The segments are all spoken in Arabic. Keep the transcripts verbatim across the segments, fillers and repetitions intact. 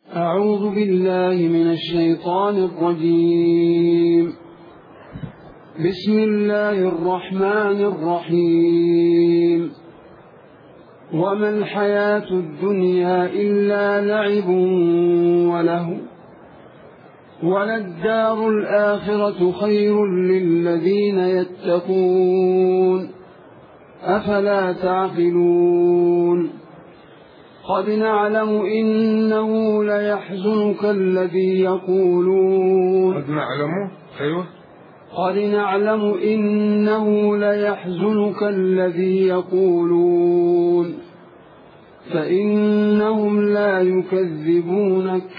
أعوذ بالله من الشيطان الرجيم. بسم الله الرحمن الرحيم. وما الحياة الدنيا إلا لعب وله وللدار الآخرة خير للذين يتقون أفلا تعقلون. قد نعلم إنه ليحزنك الذي يقولون قد نعلم أيوه قد نعلم إنه ليحزنك الذي يقولون فإنهم لا يكذبونك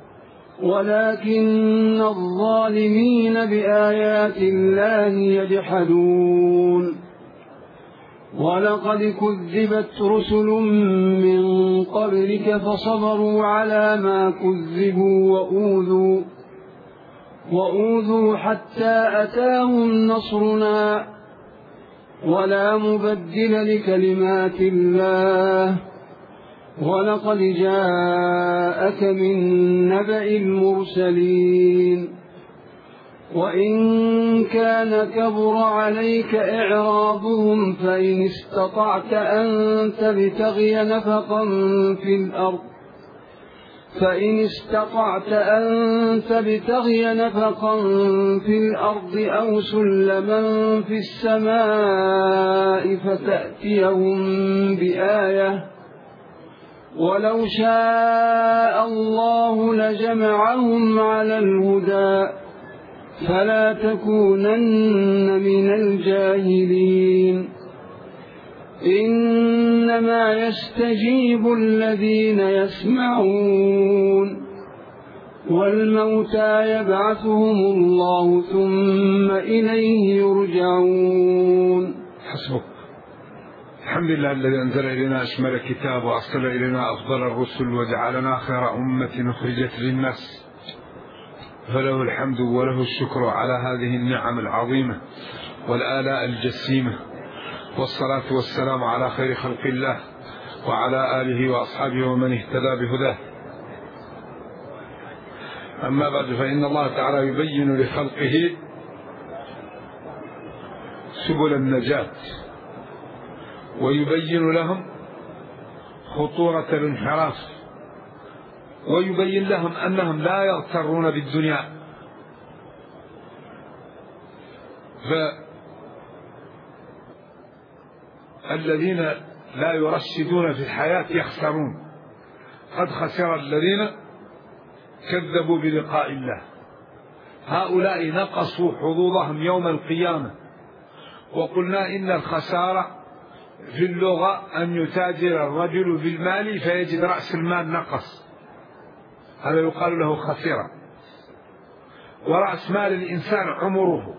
ولكن الظالمين بآيات الله يجحدون. ولقد كذبت رسل من قبلك فصبروا على ما كذبوا وأوذوا وأوذوا حتى أتاهم نصرنا ولا مبدل لكلمات الله. ولقد جاءك من نبأ المرسلين. وإن كان كبر عليك إعراضهم فإن استطعت أن تبتغي نفقا في الأرض فإن استطعت أن تبتغي نفقا في الأرض أو سلما في السماء فتأتيهم بآية ولو شاء الله لجمعهم على الهدى فلا تكونن من الجاهلين. إنما يستجيب الذين يسمعون والموتى يبعثهم الله ثم إليه يرجعون. حسبك. الحمد لله الذي أنزل إلينا أشمل الكتاب وأرسل إلينا أفضل الرسل وجعلنا خير أمة أخرجت للناس، فله الحمد وله الشكر على هذه النعم العظيمة والآلاء الجسيمة، والصلاة والسلام على خير خلق الله وعلى آله وأصحابه ومن اهتدى بهداه. أما بعد، فإن الله تعالى يبين لخلقه سبل النجاة ويبين لهم خطورة الانحراف ويبين لهم أنهم لا يغترون بالدنيا. فالذين لا يرشدون في الحياة يخسرون. قد خسر الذين كذبوا بلقاء الله. هؤلاء نقصوا حظوظهم يوم القيامة. وقلنا إن الخسارة في اللغة أن يتاجر الرجل بالمال فيجد رأس المال نقص، هذا يقال له خسرة. ورأس مال الإنسان عمره،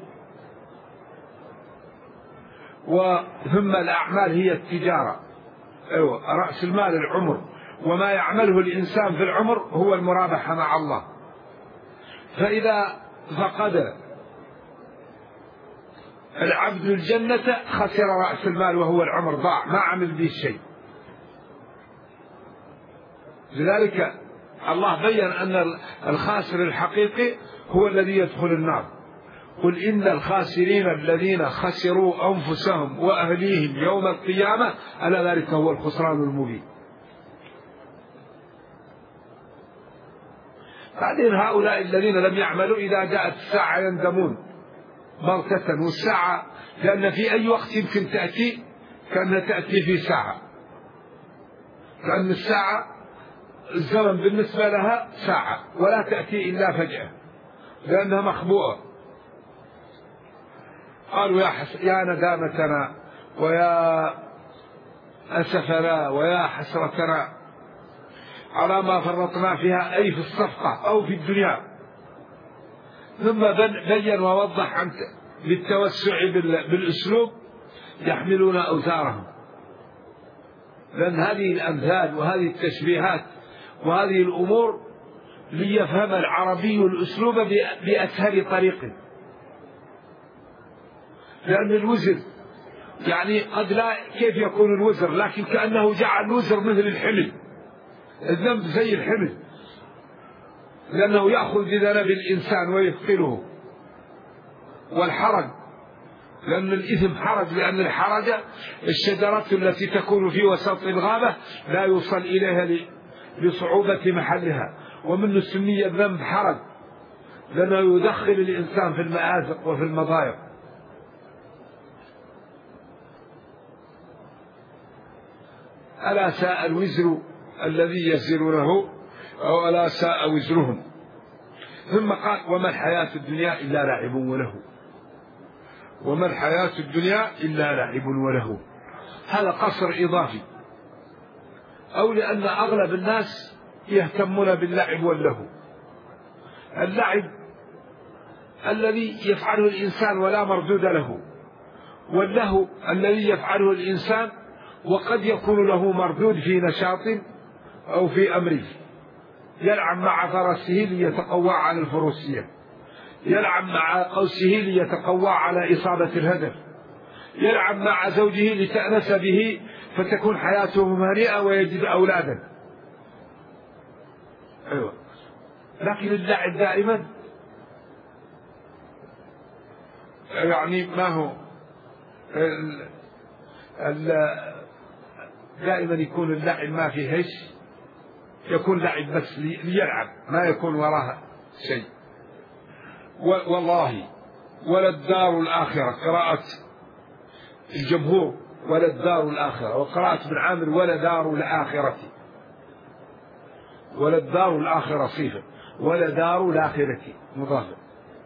وثم الأعمال هي التجارة. أيوة، رأس المال العمر، وما يعمله الإنسان في العمر هو المرابحة مع الله. فإذا فقد العبد الجنة خسر رأس المال وهو العمر، ضاع ما عمل به شيء. لذلك الله بين أن الخاسر الحقيقي هو الذي يدخل النار. قل إن الخاسرين الذين خسروا أنفسهم وأهليهم يوم القيامة ألا ذلك هو الخسران المبين. بعدين هؤلاء الذين لم يعملوا إذا جاءت الساعة يندمون بغتة. والساعة لأن في أي وقت يمكن تأتي كأنها تأتي في ساعة، لأن الساعة الزمن بالنسبة لها ساعة ولا تأتي إلا فجأة لأنها مخبوءة. قالوا يا, يا ندامتنا ويا أسفنا ويا حسرتنا على ما فرطنا فيها، أي في الصفقة أو في الدنيا. ثم بين ووضح عن بالتوسع بالأسلوب يحملون أوزارهم، لأن هذه الأمثال وهذه التشبيهات وهذه الأمور ليفهم العربي الأسلوب بأسهل طريق. لأن الوزر يعني قد لا كيف يكون الوزر، لكن كأنه جعل الوزر مثل الحمل، الذنب زي الحمل، لأنه يأخذ بذنب الإنسان ويثقله، والحرج لأن الإثم حرج، لأن الحرج الشجرة التي تكون في وسط الغابة لا يوصل إليها لصعوبة محلها، ومنه سمي الذنب حرج لأنه يدخل الإنسان في المآزق وفي المضايق. ألا ساء الوزر الذي يزرونه، أو ألا ساء وزرهم. ثم قال وما الحياة الدنيا إلا لعب وله، وما الحياة الدنيا إلا لعب وله. هذا قصر إضافي، أو لأن أغلب الناس يهتمون باللعب واللهو. اللعب الذي يفعله الإنسان ولا مردود له، واللهو الذي يفعله الإنسان وقد يكون له مردود في نشاط أو في أمره. يلعب مع فرسه ليتقوى على الفروسية، يلعب مع قوسه ليتقوى على إصابة الهدف، يلعب مع زوجه لتأنس به فتكون حياته هانئة ويجد أولادا. أيوة. لكن اللعب دائما يعني ما هو ال ال دائما يكون اللعب ما فيه هش، يكون لعب بس ليلعب، ما يكون وراها شيء. والله ولا الدار الآخرة، قراءة الجمهور ولا الدار الآخرة، وقراءة ابن عامر ولا دار الآخرة، ولا الدار الآخرة صيغة، ولا دار الآخرة مضافة.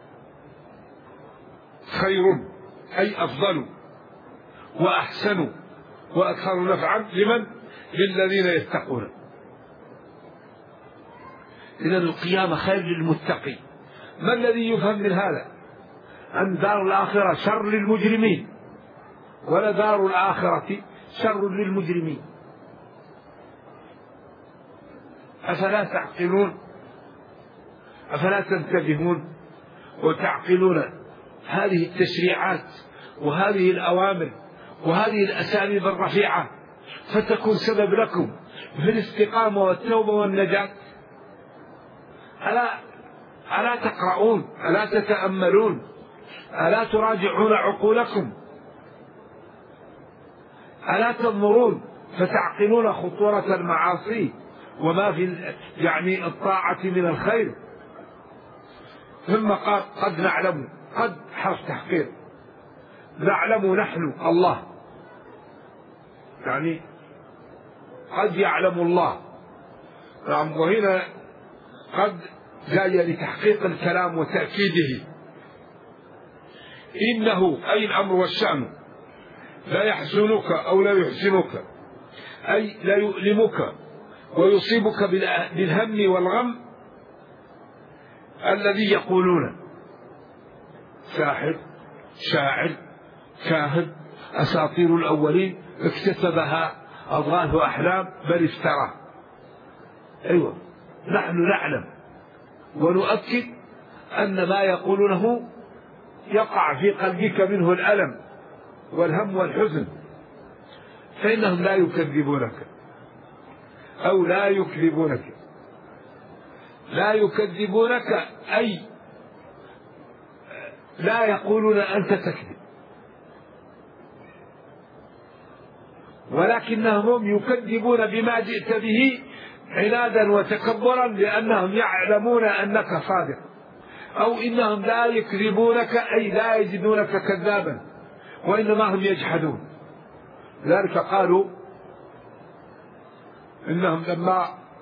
خير أي أفضل وأحسن وأكثر نفعا لمن؟ للذين يتقون. إذن القيامة خير للمتقي. ما الذي يفهم من هذا؟ أن دار الآخرة شر للمجرمين، ولا دار الآخرة شر للمجرمين. أفلا تعقلون؟ أفلا تنتبهون وتعقلون هذه التشريعات وهذه الأوامر وهذه الأساليب الرفيعة فتكون سبب لكم في الاستقامة والتوبة والنجاة؟ ألا ألا تقرؤون؟ ألا تتأملون؟ ألا تراجعون عقولكم؟ ألا تنظرون فتعقلون خطورة المعاصي وما في يعني الطاعة من الخير؟ ثم قال قد نعلم، قد حرف تحقيق، نعلم نحن الله، يعني قد يعلم الله. وهنا قد جاية لتحقيق الكلام وتأكيده. إنه أي الأمر والشأن لا يحزنك أو لا يحزنك، أي لا يؤلمك ويصيبك بالهم والغم الذي يقولون ساحر، شاعر، كاهن، أساطير الأولين، اكتسبها، أضغاث أحلام، بل افترى. أيوة، نحن نعلم ونؤكد أن ما يقولونه يقع في قلبك منه الألم والهم والحزن، فإنهم لا يكذبونك أو لا يكذبونك. لا يكذبونك أي لا يقولون أنت تكذب، ولكنهم يكذبون بما جئت به عنادا وتكبرا لأنهم يعلمون أنك صادق، أو إنهم لا يكذبونك أي لا يجدونك كذابا، وإنما هم يجحدون. لذلك قالوا إنهم لما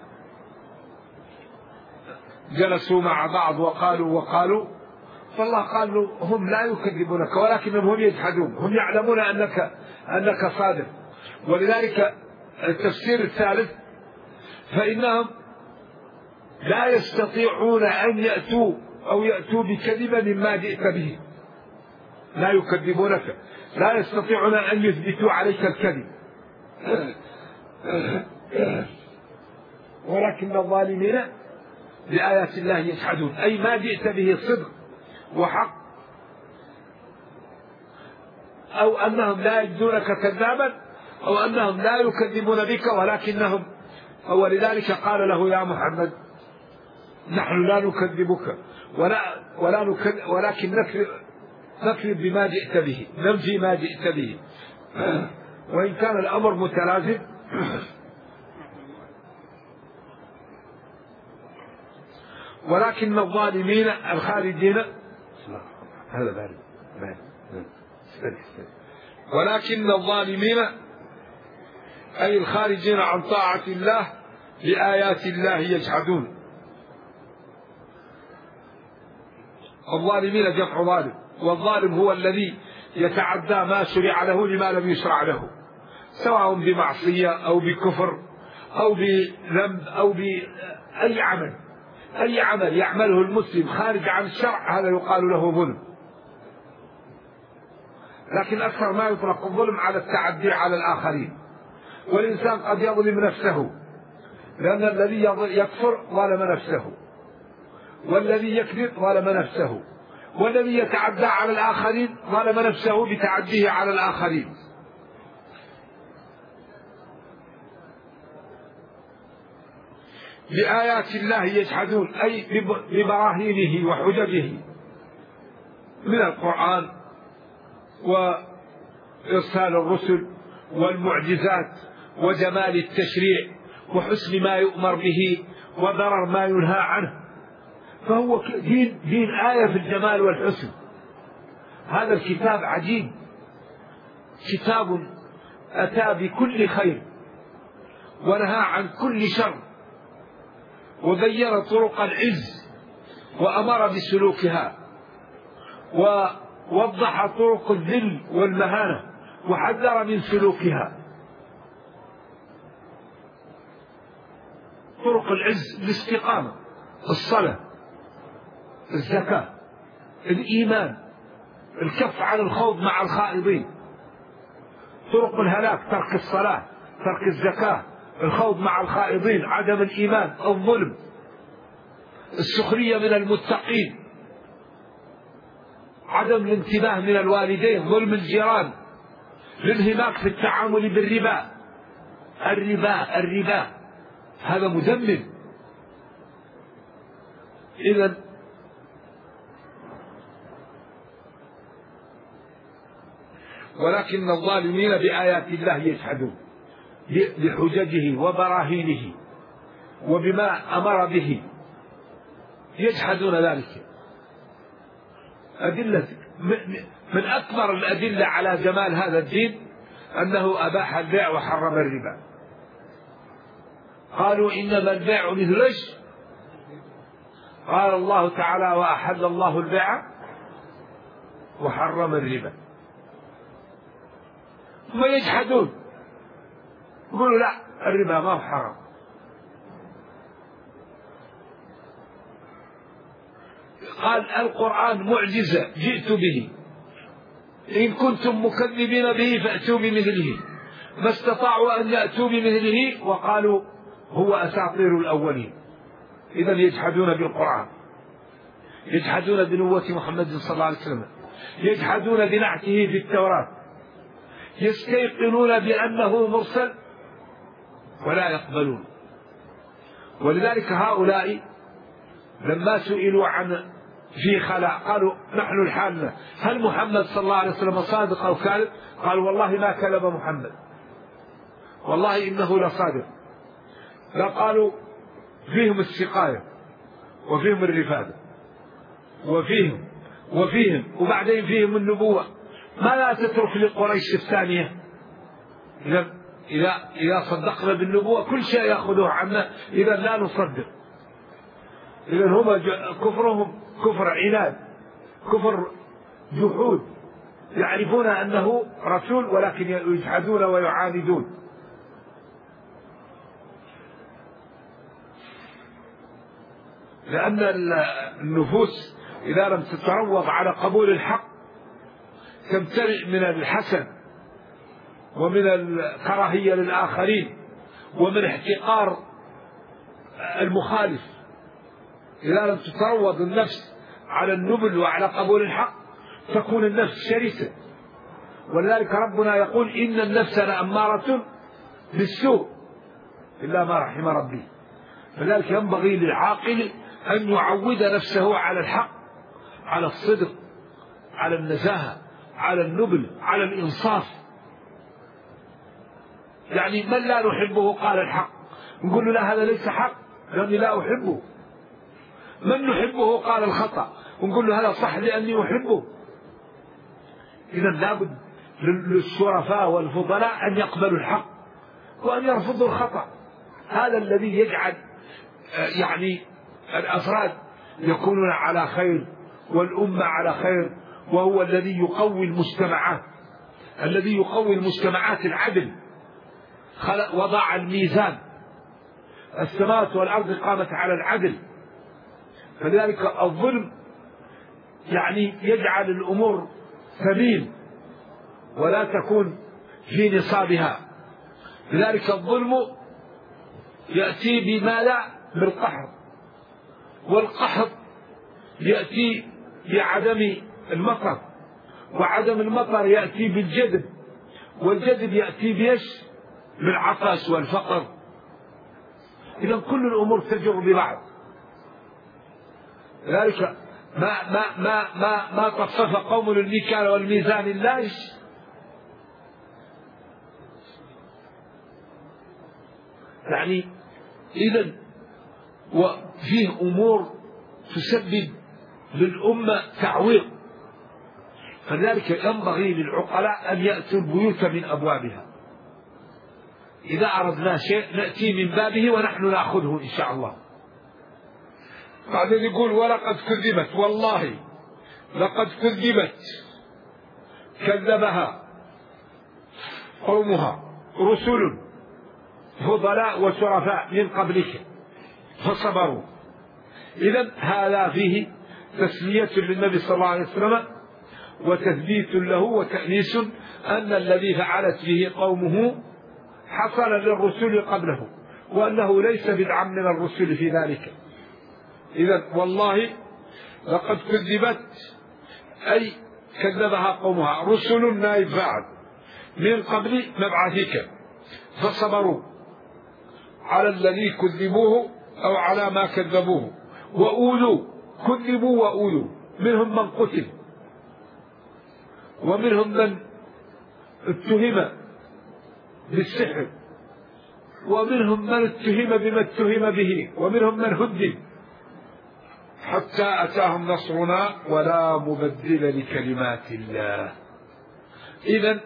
جلسوا مع بعض وقالوا وقالوا فالله قال له هم لا يكذبونك ولكنهم هم يجحدون، هم يعلمون أنك أنك صادق. ولذلك التفسير الثالث فإنهم لا يستطيعون أن يأتوا أو يأتوا بكذبة مما جئت به. لا يكذبونك، لا يستطيعون أن يثبتوا عليك الكذب، ولكن الظالمين بآيات الله يجحدون، أي ما جئت به صدق وحق، أو أنهم لا يجدونك كذابا، أو أنهم لا يكذبون بك ولكنهم. ولذلك قال له يا محمد نحن لا نكذبك ولا ولا نكذب، ولكن نكذب بما جئت به، ننفي ما جئت به، وإن كان الأمر متلازم. ولكن الظالمين الخارجين هذا بارد ولكن الظالمين أي الخارجين عن طاعة الله بآيات الله يجحدون. الظالمين جمع ظالم، والظالم هو الذي يتعدى ما شرع له لما لم يشرع له، سواء بمعصية أو بكفر أو بذنب أو بأي عمل. أي عمل يعمله المسلم خارج عن الشرع هذا يقال له ظلم. لكن أكثر ما يطلق الظلم على التعدي على الآخرين، والإنسان قد يظلم نفسه، لأن الذي يكفر ظلم نفسه، والذي يكذب ظلم نفسه، والذي يتعدى على الآخرين ظلم نفسه بتعديه على الآخرين. بآيات الله يجحدون أي ببراهينه وحججه من القرآن وإرسال الرسل والمعجزات وجمال التشريع وحسن ما يؤمر به وضرر ما ينهى عنه. فهو دين, دين آية في الجمال والحسن. هذا الكتاب عجيب، كتاب أتى بكل خير ونهى عن كل شر، وبين طرق العز وأمر بسلوكها، ووضح طرق الذل والمهانة وحذر من سلوكها. طرق العز الاستقامة، الصلاة، الزكاة، الإيمان، الكف عن الخوض مع الخائضين. طرق الهلاك ترك الصلاة، ترك الزكاة، الخوض مع الخائضين، عدم الإيمان، الظلم، السخرية من المتقين، عدم الانتباه من الوالدين، ظلم الجيران، الانهماك في التعامل بالربا. الربا الربا هذا مدمر. إذن ولكن الظالمين بآيات الله يجحدون بحججه وبراهينه وبما أمر به، يجحدون ذلك. أدلة من أكبر الأدلة على جمال هذا الدين أنه أباح البيع وحرم الربا. قالوا إنما البيع مثل إيش؟ قال الله تعالى وأحل الله البيع وحرم الربا. ثم يجحدون يقولوا لا الربا ما هو حرام. قال القرآن معجزة جئت به، إن كنتم مكذبين به فأتوا بمثله، ما استطاعوا أن يأتوا بمثله وقالوا هو أساطير الأولين. إذا يجحدون بالقرآن، يجحدون بنبوة محمد صلى الله عليه وسلم، يجحدون بنعته في التوراة، يستيقنون بأنه مرسل ولا يقبلون. ولذلك هؤلاء لما سئلوا عن في خلاء قالوا نحن الحالنا هل محمد صلى الله عليه وسلم صادق أو كاذب؟ قالوا والله ما كذب محمد، والله إنه لصادق. لا قالوا فيهم السقاية وفيهم الرفادة وفيهم وفيهم وبعدين فيهم النبوة. ما لا تترك لقريش الثانية. إذا إذا إذا صدقنا بالنبوة كل شيء يأخذوه عنا، إذا لا نصدق. إذا هم كفرهم كفر عناد، كفر جحود، يعرفون أنه رسول ولكن يجحدون ويعاندون. لأن النفوس إذا لم تتروض على قبول الحق تمتلئ من الحسد ومن الكراهية للآخرين ومن احتقار المخالف. إذا لم تتروض النفس على النبل وعلى قبول الحق تكون النفس شرسة. ولذلك ربنا يقول إن النفس لأمارة بالسوء إلا ما رحم ربي. فلذلك ينبغي للعاقل أن يعود نفسه على الحق، على الصدق، على النزاهة، على النبل، على الإنصاف. يعني من لا نحبه قال الحق نقول له لا هذا ليس حق لأني لا أحبه. من نحبه قال الخطأ ونقول له هذا صح لأني أحبه. إذا لابد للشرفاء والفضلاء أن يقبلوا الحق وأن يرفضوا الخطأ. هذا الذي يجعل يعني الأفراد يكونون على خير والأمة على خير، وهو الذي يقوي المجتمعات. الذي يقوي المجتمعات العدل، خلق وضع الميزان، السماوات والأرض قامت على العدل. فلذلك الظلم يعني يجعل الأمور سبيل ولا تكون في نصابها. لذلك الظلم يأتي بماذا؟ بالقحط، والقحط يأتي بعدم المطر، وعدم المطر يأتي بالجدب، والجدب يأتي بيش؟ بالعطش والفقر. إذا كل الأمور تجر ببعض. لذلك ما ما ما ما ما تصف قوم المكيال والميزان الله. يعني إذا وفيه أمور تسبب للأمة تعويق. فلذلك ينبغي للعقلاء أن يأتوا البيوت من أبوابها. إذا أردنا شيء نأتي من بابه ونحن نأخذه إن شاء الله. بعدين يقول ولقد كذبت، والله لقد كذبت كذبها قومها رسل فضلاء وشرفاء من قبلك فصبروا. إذن هذا فيه تسلية للنبي صلى الله عليه وسلم وتثبيت له وتأنيس أن الذي فعلت به قومه حصل للرسل قبله، وأنه ليس بدعا من الرسل في ذلك. إذن والله لقد كذبت أي كذبها قومها رسل نائب فاعل من قبل مبعثك فصبروا على الذي كذبوه أو على ما كذبوه، وأولوا كذبوا وأولوا، منهم من قتل ومنهم من اتهم بالسحر ومنهم من اتهم بما اتهم به ومنهم من هدد حتى أتاهم نصرنا ولا مبدل لكلمات الله. إذن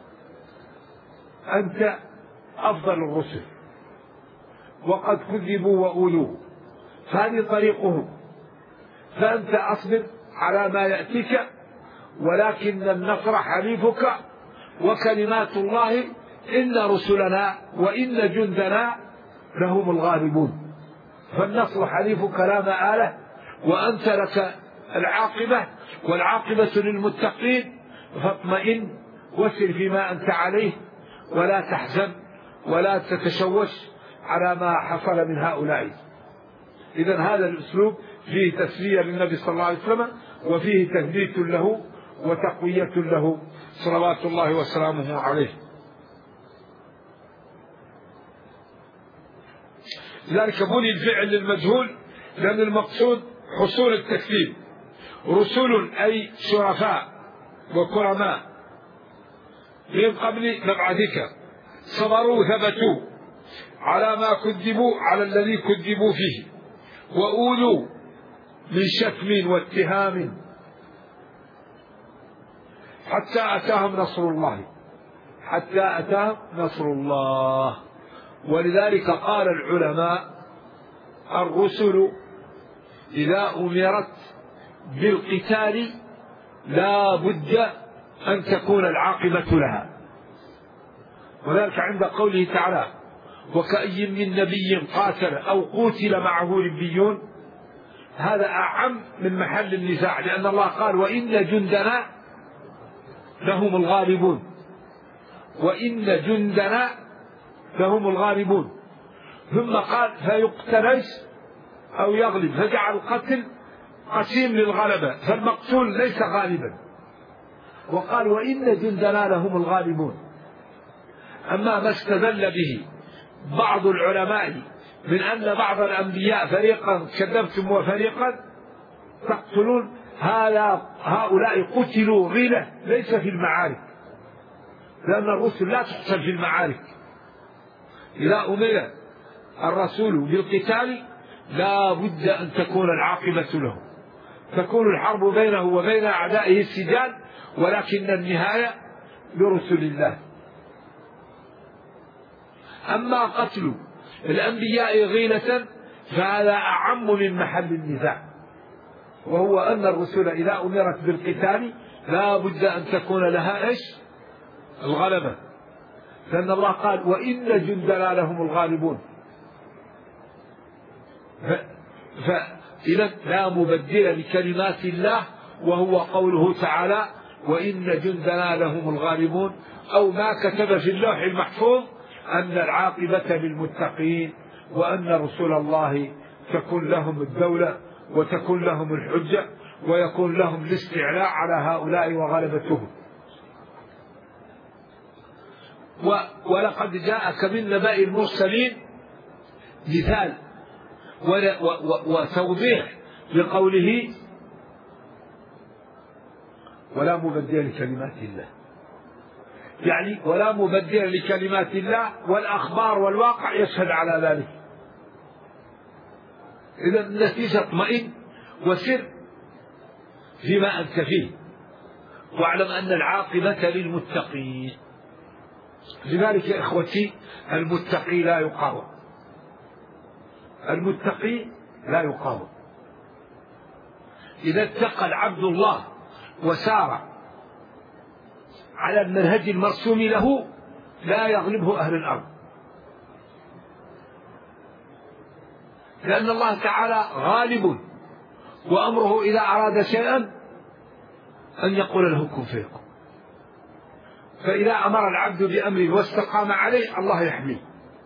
أنت أفضل الرسل وقد كذبوا وأولوا، فهذه طريقهم، فأنت أصبر على ما يأتيك، ولكن النصر حليفك وكلمات الله إن رسلنا وإن جندنا لهم الغالبون. فالنصر حليفك لا مآلة، وأنت لك العاقبة، والعاقبة للمتقين. فاطمئن وسر فيما أنت عليه ولا تحزن ولا تتشوش على ما حصل من هؤلاء. إذن هذا الأسلوب فيه تسلية للنبي صلى الله عليه وسلم، وفيه تثبيت له وتقوية له صلوات الله وسلامه عليه. لذلك بني الفعل للمجهول لأن المقصود حصول التكذيب. رسل أي شرفاء وكرماء من قبل مبعثك صبروا ثبتوا على ما كذبوا على الذي كذبوا فيه، وأولوا من شتم واتهام حتى أتاهم نصر الله، حتى أتاهم نصر الله. ولذلك قال العلماء الرسل إذا أمرت بالقتال لا بد أن تكون العاقبة لها. وذلك عند قوله تعالى وكأي من نبي قاتل أو قتل معه ربيون، هذا أعم من محل النزاع، لأن الله قال وإن جندنا لهم الغالبون، وإن جندنا لهم الغالبون. ثم قال فيقتل أو يغلب، فجعل القتل قسيم للغلبة، فالمقتول ليس غالبا. وقال وإن جندنا لهم الغالبون. أما ما استدل به بعض العلماء من أن بعض الأنبياء فريقا كذبتم وفريقا تقتلون، هذا هؤلاء قتلوا غيلة ليس في المعارك، لأن الرسل لا تقتل في المعارك. إذا أمر الرسول بالقتال لا بد أن تكون العاقبة له، تكون الحرب بينه وبين أعدائه السجال، ولكن النهاية لرسل الله. أما قتل الأنبياء غيلة فهذا أعم من محل النزاع، وهو أن الرسل إذا أمرت بالقتال لا بد أن تكون لها إيش؟ الغلبة، لأن الله قال وإن جندنا لهم الغالبون. فإذا لا مبدل لكلمات الله، وهو قوله تعالى وإن جندنا لهم الغالبون، أو ما كتب في اللوح المحفوظ أن العاقبة للمتقين، وأن رسول الله تكون لهم الدولة وتكون لهم الحجة ويكون لهم الاستعلاء على هؤلاء وغلبتهم. ولقد جاءك من نبأ المرسلين مثال وتوضيح لقوله ولا مبدل لكلمات الله، يعني ولا مبدل لكلمات الله، والأخبار والواقع يشهد على ذلك. إذا النتيجة اطمئن وسر فيما أنت فيه، واعلم أن العاقبة للمتقين. لذلك يا إخوتي المتقي لا يقاوم، المتقي لا يقاوم. إذا اتقى العبد الله وسار على المنهج المرسوم له لا يغلبه أهل الأرض، لأن الله تعالى غالب، وأمره إذا أراد شيئا أن يقول له كن فيكون. فإذا أمر العبد بأمره واستقام عليه الله يحميه.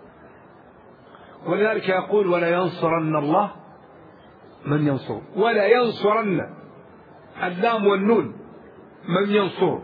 ولذلك يقول ولا ينصرن الله من ينصر، ولا ينصرن اللام والنون من ينصر.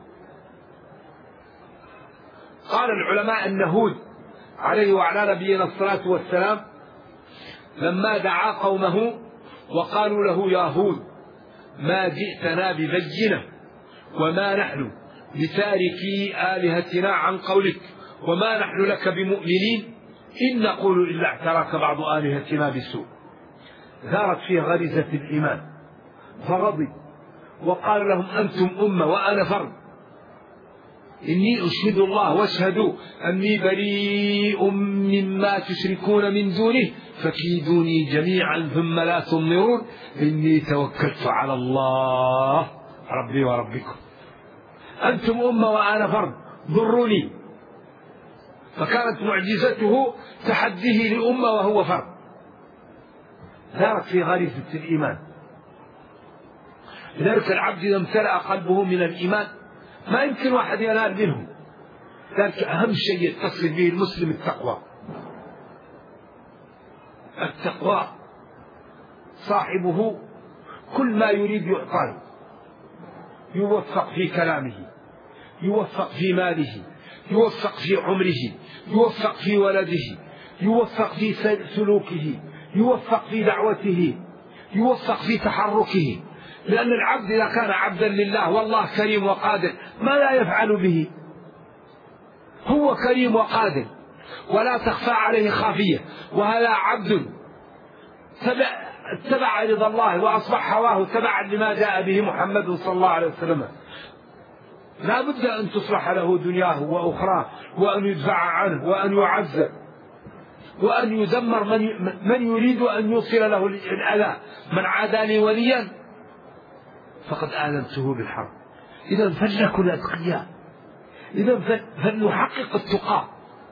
قال العلماء أن هود عليه وعلى نبينا الصلاة والسلام لما دعا قومه وقالوا له يا هود ما جئتنا ببينة وما نحن بتاركي آلهتنا عن قولك وما نحن لك بمؤمنين إن نقول إلا اعتراك بعض آلهتنا بسوء، ثارت فيه غريزة الإيمان فغضب وقال لهم أنتم أمة وأنا فرد، إني أشهد الله واشهدوا أني بريء مما تشركون من دونه فكيدوني جميعا ثم لا تنظرون إني توكلت على الله ربي وربكم. أنتم أمة وأنا فرد ضروني، فكانت معجزته تحديه لأمة وهو فرد، ثارت في غريزة الإيمان. لذلك العبد إذا امتلأ قلبه من الإيمان ما يمكن واحد ينال منه. ذلك أهم شيء يتصل به المسلم التقوى. التقوى صاحبه كل ما يريد يعطاه، يوفق في كلامه، يوفق في ماله، يوفق في عمره، يوفق في ولده، يوفق في سلوكه، يوفق في دعوته، يوفق في تحركه. لأن العبد إذا كان عبدا لله والله كريم وقادر ما لا يفعل به، هو كريم وقادر ولا تخفى عليه خافية، وهذا عبد اتبع رضا الله وأصبح هواه تبعا لما جاء به محمد صلى الله عليه وسلم. لا بد أن تصلح له دنياه وأخراه، وأن يدفع عنه، وأن يعذب، وأن يدمر من من يريد أن يوصل له الأذى. من عادى لي وليا فقد آذنته بالحرب. إذا فلنكن أتقياء، إذا فلنحقق التقى،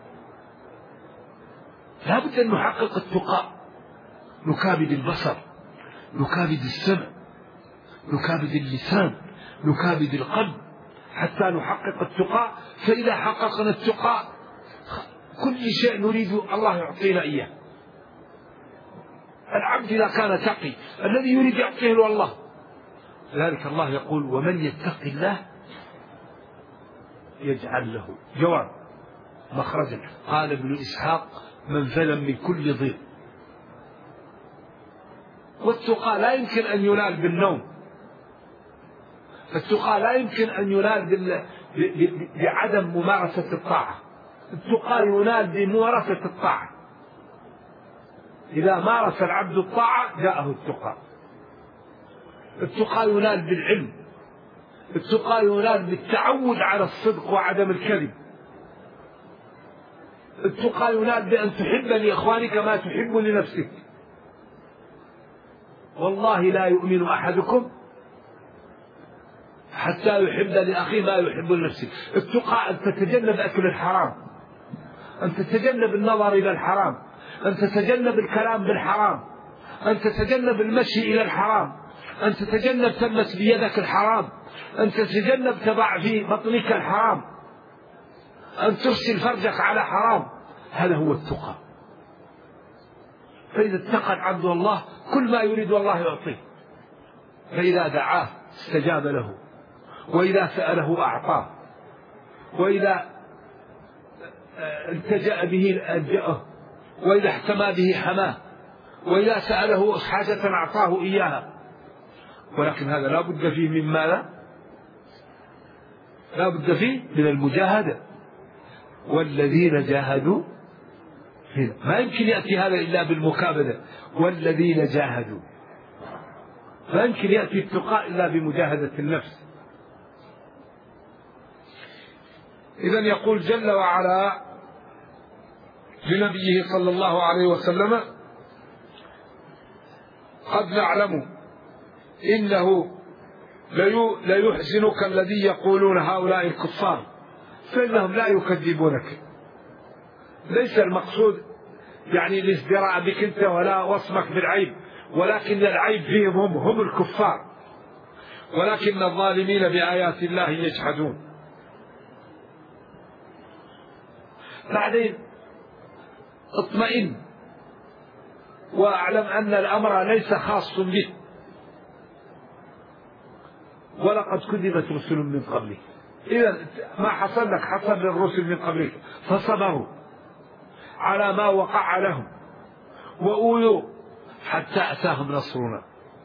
لا بد أن نحقق التقى، نكابد البصر، نكابد السمع، نكابد اللسان، نكابد القلب حتى نحقق التقى. فإذا حققنا التقى كل شيء نريد الله يعطينا إياه. العبد إذا كان تقي الذي يريد يعطيه له الله. لذلك الله يقول ومن يتق الله يجعل له جواب مخرجا. قال ابن إسحاق منفذا من كل ضيق. والتقى لا يمكن أن ينال بالنوم، التقى لا يمكن أن ينال بعدم ممارسة الطاعة، التقى ينال بممارسة الطاعة. إذا مارس العبد الطاعة جاءه التقى. التقى ينال بالعلم، التقى ينال بالتعود على الصدق وعدم الكذب، التقى ينال بأن تحب لإخوانك ما تحب لنفسك. والله لا يؤمن أحدكم حتى يحب لأخيه ما يحب لنفسه. التقى أن تتجنب أكل الحرام، أن تتجنب النظر إلى الحرام، أن تتجنب الكلام بالحرام، أن تتجنب المشي إلى الحرام، أن تتجنب تمس بيدك الحرام، أن تتجنب تضع في بطنك الحرام، أن ترسل فرجك على حرام. هذا هو التقى. فإذا اتقى العبد الله كل ما يريد الله يعطيه، فإذا دعاه استجاب له، وإذا سأله أعطاه، وإذا التجأ به ألجأه، وإذا احتمى به حماه، وإذا سأله حاجة أعطاه إياها. ولكن هذا لا بد فيه من ماذا؟ لا بد فيه من المجاهدة. والذين جاهدوا فينا، ما يمكن يأتي هذا إلا بالمكابدة. والذين جاهدوا، ما يمكن يأتي التقاء إلا بمجاهدة النفس. إذن يقول جل وعلا لنبيه صلى الله عليه وسلم: قد نعلم إنه ليحزنك الذي يقولون هؤلاء الكفار، فإنهم لا يكذبونك. ليس المقصود يعني الازدراء بك أنت ولا وصمك بالعيب، ولكن العيب فيهم هم, هم الكفار، ولكن الظالمين بآيات الله يجحدون. بعدين اطمئن واعلم أن الأمر ليس خاص بك، ولقد كذبت رسل من قبلك. إذا ما حصل لك حصل للرسل من قبلك، فصبروا على ما وقع لهم وأوذوا حتى أتاهم نصرنا،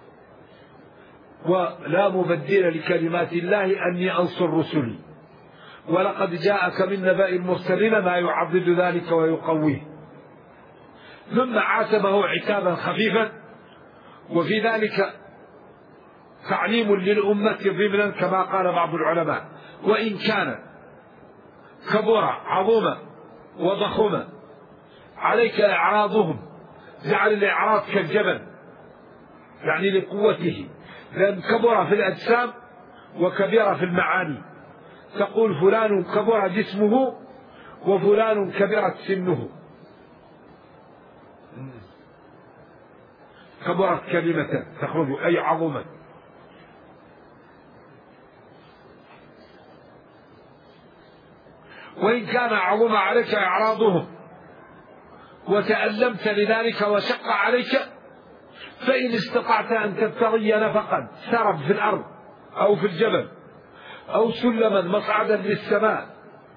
ولا مبدل لكلمات الله أني أنصر رسلي، ولقد جاءك من نبأ المرسلين ما يعضد ذلك ويقويه. ثم عاتبه عتابا خفيفا، وفي ذلك تعليم للأمة ضمنا كما قال بعض العلماء: وإن كان كبر عظم وضخم عليك إعراضهم، جعل الإعراض كالجبل يعني لقوته، لأن كبر في الأجسام وكبر في المعاني. تقول فلان كبر جسمه وفلان كبرت سنه. كبرت كلمة تخرج أي عظمت. وإن كان عظم عليك إعراضهم وتألمت لذلك وشق عليك، فإن استطعت أن تبتغي نفقا سرب في الأرض أو في الجبل أو سلما مصعدا للسماء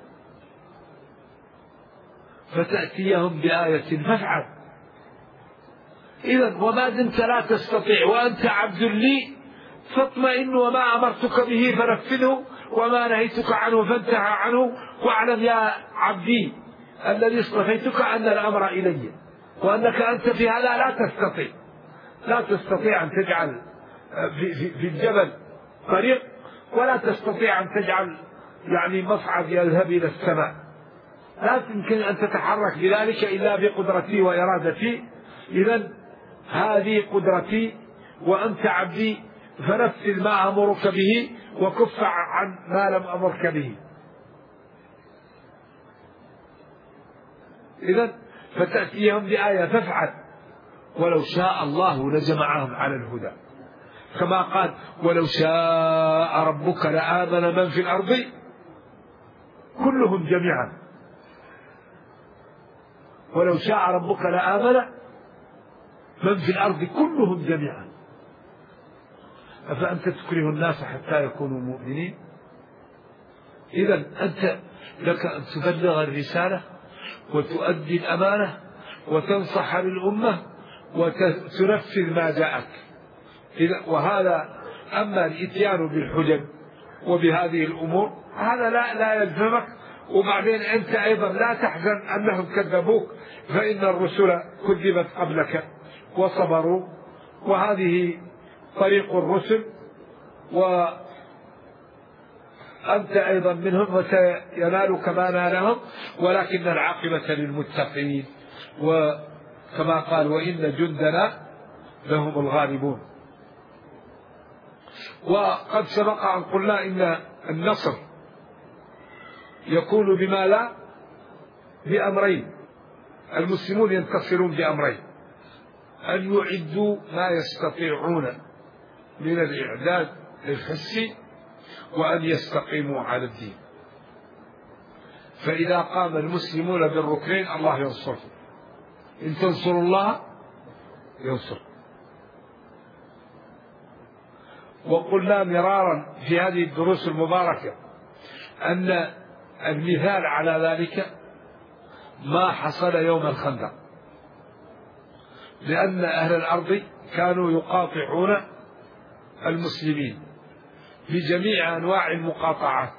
فتأتيهم بآية فافعل. إذن وما دمت لا تستطيع وأنت عبد لي فاطمئن، وما أمرتك به فنفذه، وما نهيتك عنه فانتهى عنه، واعلم يا عبدي الذي اصطفيتك أن الأمر إلي، وأنك أنت في هذا لا تستطيع لا تستطيع أن تجعل في, في, في الجبل طريق، ولا تستطيع أن تجعل يعني مصعد يذهب إلى السماء. لا يمكن أن تتحرك بذلك إلا بقدرتي وإرادتي. إذن هذه قدرتي وأنت عبدي، فنفذ ما أمرك به وكف عن ما لم أمرك به. إذن فتأتيهم بآية فافعل، ولو شاء الله لجمعهم على الهدى، كما قال: ولو شاء ربك لآمن من في الأرض كلهم جميعا. ولو شاء ربك لآمن من في الأرض كلهم جميعا، أفأنت تكره الناس حتى يكونوا مؤمنين؟ إذن أنت لك أن تبلغ الرسالة وتؤدي الأمانة وتنصح للأمة وتنفذ ما جاءك. وهذا أما الإتيان بالحجج وبهذه الأمور هذا لا لا يلزمك. وبعدين أنت أيضا لا تحزن أنهم كذبوك، فإن الرسل كذبت قبلك وصبروا، وهذه طريق الرسل، وأنت أيضا منهم وسينالك ما نالهم، ولكن العاقبة للمتقين. وكما قال وإن جندنا لهم الغالبون. وقد سبق أن قلنا إن النصر يكون بما لا بأمرين. المسلمون ينتصرون بأمرين: أن يعدوا ما يستطيعون من الإعداد الحسي، وأن يستقيموا على الدين. فإذا قام المسلمون بالركنين الله ينصرهم. إن تنصروا الله ينصر. وقلنا مرارا في هذه الدروس المباركة أن المثال على ذلك ما حصل يوم الخندق، لأن أهل الأرض كانوا يقاطعون المسلمين بجميع أنواع المقاطعات،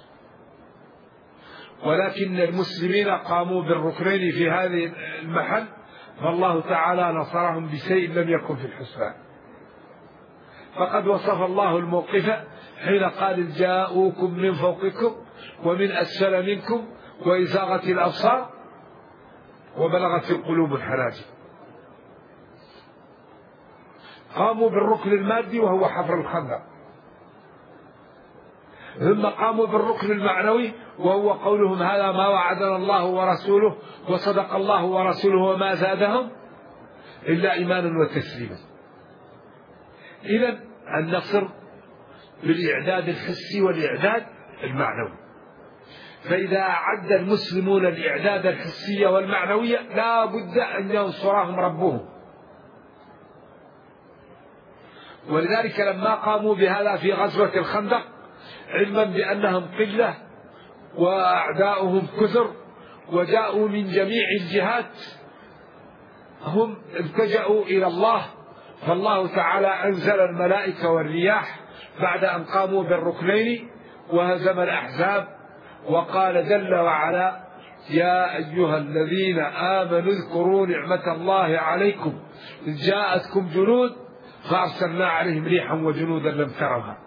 ولكن المسلمين قاموا بالركنين في هذه المحل، فالله تعالى نصرهم بشيء لم يكن في الحسبان. فقد وصف الله الموقف حين قال جاءوكم من فوقكم ومن أسفل منكم وإذ زاغت الأبصار وبلغت القلوب الحناجر. قاموا بالركن المادي وهو حفر الخندق، ثم قاموا بالركن المعنوي وهو قولهم هذا ما وعدنا الله ورسوله وصدق الله ورسوله وما زادهم إلا إيمانا وتسليما. إذن النصر بالإعداد الحسي والإعداد المعنوي. فإذا أعد المسلمون الإعداد الحسي والمعنوي لا بد أن ينصرهم ربهم. ولذلك لما قاموا بهذا في غزوة الخندق علما بأنهم قلة وأعداؤهم كثر وجاءوا من جميع الجهات، هم التجأوا إلى الله، فالله تعالى أنزل الملائكة والرياح بعد أن قاموا بالركنين وهزم الأحزاب، وقال جل وعلا يا أيها الذين آمنوا اذكروا نعمة الله عليكم إذ جاءتكم جنود فأرسلنا عليهم ريحا وجنودا لم تروها.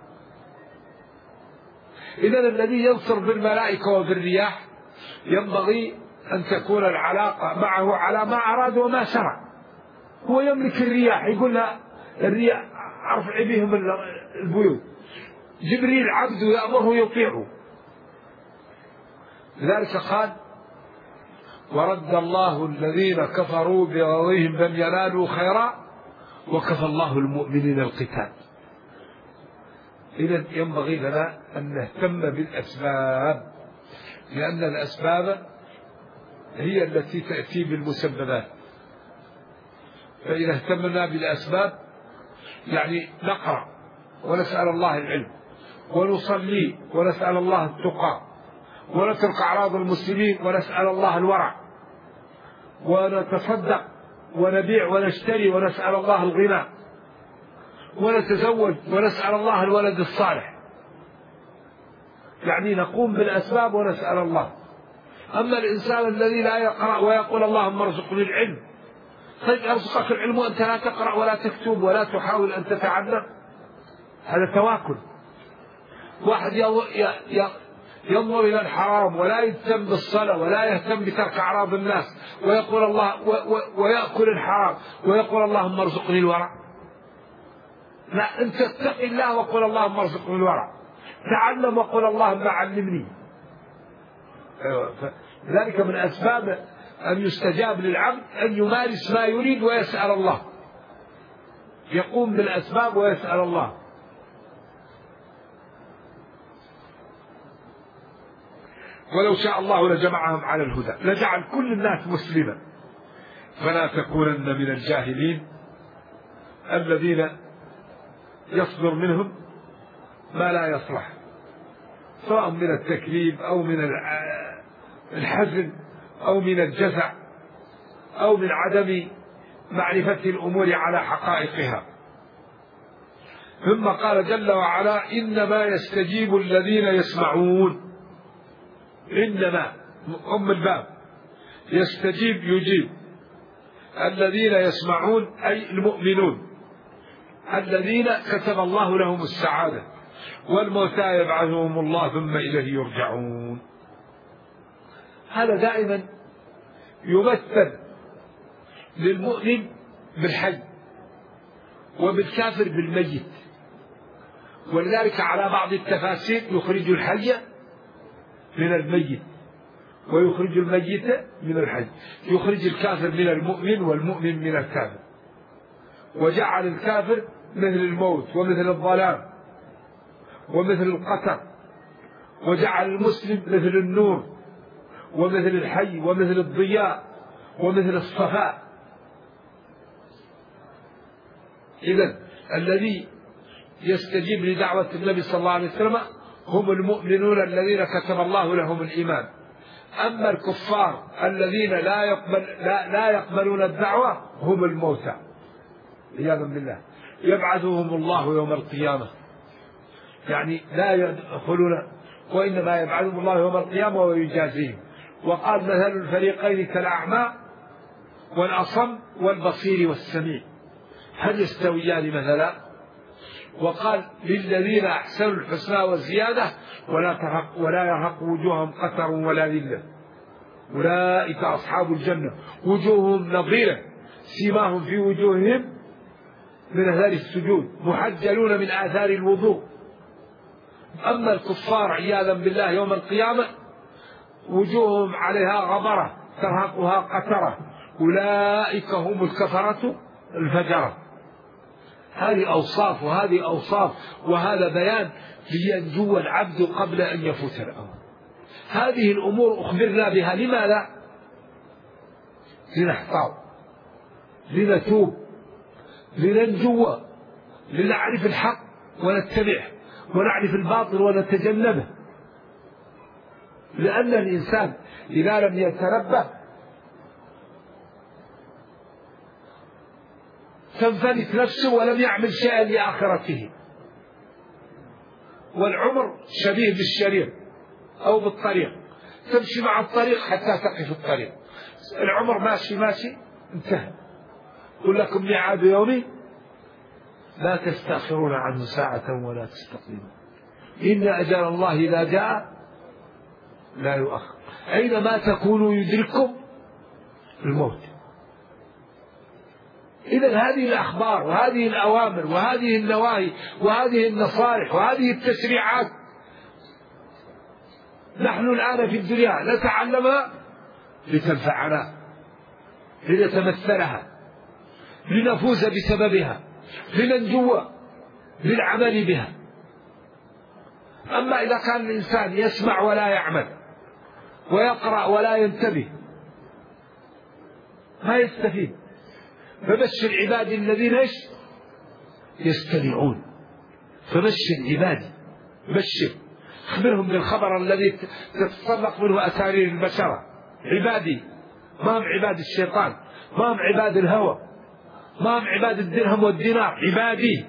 إذن الذي ينصر بالملائكة وبالرياح ينبغي أن تكون العلاقة معه على ما أراد وما شرع. هو يملك الرياح، يقول لها الرياح ارفع بهم البيوت، جبريل عبده يأمره يطيعه. لذلك قال ورد الله الذين كفروا بغيظهم لم ينالوا خيرا وكفى الله المؤمنين القتال. إذن ينبغي لنا أن نهتم بالأسباب، لأن الأسباب هي التي تأتي بالمسببات. فإذا اهتمنا بالأسباب يعني نقرأ ونسأل الله العلم، ونصلي ونسأل الله التقى، ونترك أعراض المسلمين ونسأل الله الورع، ونتصدق ونبيع ونشتري ونسأل الله الغنى، ونتزوج ونسأل الله الولد الصالح. يعني نقوم بالأسباب ونسأل الله. أما الإنسان الذي لا يقرأ ويقول اللهم ارزقني العلم، طيب أرزقك العلم وأنت لا تقرأ ولا تكتب ولا تحاول أن تتعلم، هذا تواكل. واحد ينظر إلى الحرام ولا يهتم بالصلاة ولا يهتم بترك أعراض الناس ويقول الله ويأكل الحرام ويقول اللهم ارزقني الورع. لا، أنت اتق الله وقل اللهم ارزقني الورع، تعلم وقل اللهم علمني. ذلك من أسباب أن يستجاب للعبد أن يمارس ما يريد ويسأل الله، يقوم بالأسباب ويسأل الله. ولو شاء الله لجمعهم على الهدى لجعل كل الناس مسلما، فلا تكونن من الجاهلين الذين يصدر منهم ما لا يصلح، سواء من التكذيب أو من الحزن أو من الجزع أو من عدم معرفة الأمور على حقائقها. ثم قال جل وعلا: إنما يستجيب الذين يسمعون. إنما أم الباب، يستجيب يجيب، الذين يسمعون أي المؤمنون الذين كتب الله لهم السعادة، والموتى يبعثهم الله ثم إليه يرجعون. هذا دائما يمثل للمؤمن بالحي وبالكافر بالميت، ولذلك على بعض التفاسير يخرج الحي من الميت ويخرج الميت من الحي، يخرج الكافر من المؤمن والمؤمن من الكافر، وجعل الكافر مثل الموت ومثل الظلام ومثل القتر، وجعل المسلم مثل النور ومثل الحي ومثل الضياء ومثل الصفاء. إذن الذي يستجيب لدعوة النبي صلى الله عليه وسلم هم المؤمنون الذين كتب الله لهم الإيمان. أما الكفار الذين لا يقبل لا, لا يقبلون الدعوة هم الموتى عياذا بالله، يبعثهم الله يوم القيامة، يعني لا يدخلون، وإنما يبعثهم الله يوم القيامة ويجازيهم. وقال: مثل الفريقين كالأعمى والأصم والبصير والسميع هل يستويان مثلا؟ وقال: للذين أحسنوا الحسنى وزيادة ولا ترهق ولا يرهق وجوههم قتر ولا ذلة أولئك أصحاب الجنة وجوههم نضيرة سيماهم في وجوههم من أثار السجود محجلون من آثار الوضوء. أما الكفار عياذا بالله يوم القيامة وجوههم عليها غبرة ترهقها قترة أولئك هم الكفرة الفجرة. هذه أوصاف وهذه أوصاف، وهذا بيان لينجو العبد قبل أن يفوت الأمر. هذه الأمور أخبرنا بها، لماذا؟ لنحتاط، لنتوب، لننجو، لنعرف الحق ونتبعه، ونعرف الباطل ونتجنبه. لأن الإنسان إذا لم يتنبه تنفلت نفسه ولم يعمل شيئا لآخرته. والعمر شبيه بالشرير أو بالطريق، تمشي مع الطريق حتى تقف الطريق. العمر ماشي ماشي انتهى. قل لكم ميعاد يومي لا تستأخرون عنه ساعة ولا تستقدمون إن أجل الله إذا جاء لا يؤخر. أينما تكونوا يدرككم الموت. إذن هذه الأخبار وهذه الأوامر وهذه النواهي وهذه النصائح وهذه التشريعات نحن الآن في الدنيا نتعلمها لتنفعنا، لنتمثلها، لنفوز بسببها، لننجو، للعمل بها. أما إذا كان الإنسان يسمع ولا يعمل ويقرأ ولا ينتبه ما يستفيد. فبشر عبادي الذين ايش يستمعون، فبشر عبادي، بشر، اخبرهم بالخبر الذي تتطلق منه أسارير البشرة. عبادي ما هم عباد الشيطان، ما هم عباد الهوى، ما هم عباد الدرهم والدينار، عبادي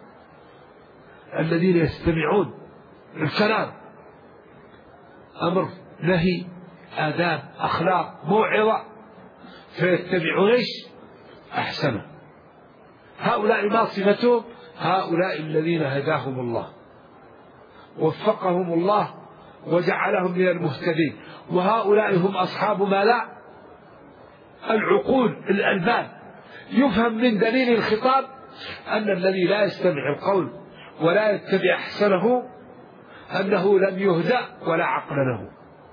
الذين يستمعون الكلام، أمر نهي آداب أخلاق موعظة، فيتبعون ايش أحسنه. هؤلاء ما صفتهم؟ هؤلاء الذين هداهم الله وفقهم الله وجعلهم من المهتدين، وهؤلاء هم أصحاب ما لا العقول الألباب. يفهم من دليل الخطاب أن الذي لا يستمع القول ولا يتبع أحسنه أنه لم يهدأ ولا عقل له.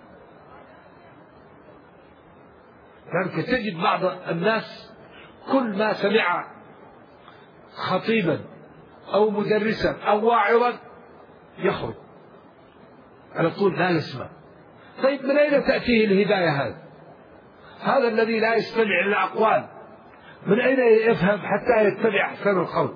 لذلك تجد بعض الناس كل ما سمع خطيبا أو مدرسا أو واعظا يخرج على طول لا يسمع. طيب من أين تأتيه الهداية؟ هذا هذا الذي لا يستمع للأقوال من أين يفهم حتى يتبع أحسن القول؟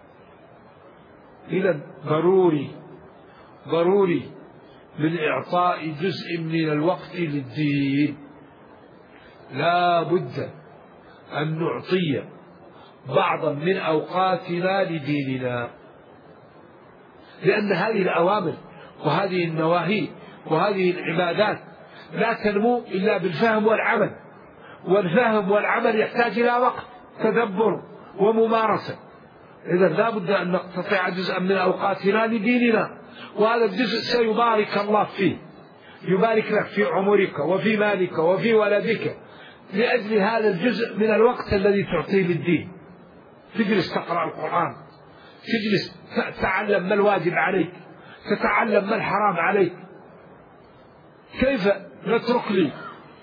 إذن ضروري ضروري من إعطاء جزء من الوقت للدين. لا بد أن نعطي بعضا من أوقاتنا لديننا، لأن هذه الأوامر وهذه النواهي وهذه العبادات لا تنمو إلا بالفهم والعمل، والفهم والعمل يحتاج إلى وقت تدبر وممارسة. إذا لا بد أن نقتطع جزءا من أوقاتنا لديننا، وهذا الجزء سيبارك الله فيه، يبارك لك في عمرك وفي مالك وفي ولدك لأجل هذا الجزء من الوقت الذي تعطيه للدين. تجلس تقرأ القرآن، تجلس تتعلم ما الواجب عليك، تتعلم ما الحرام عليك. كيف نترك لي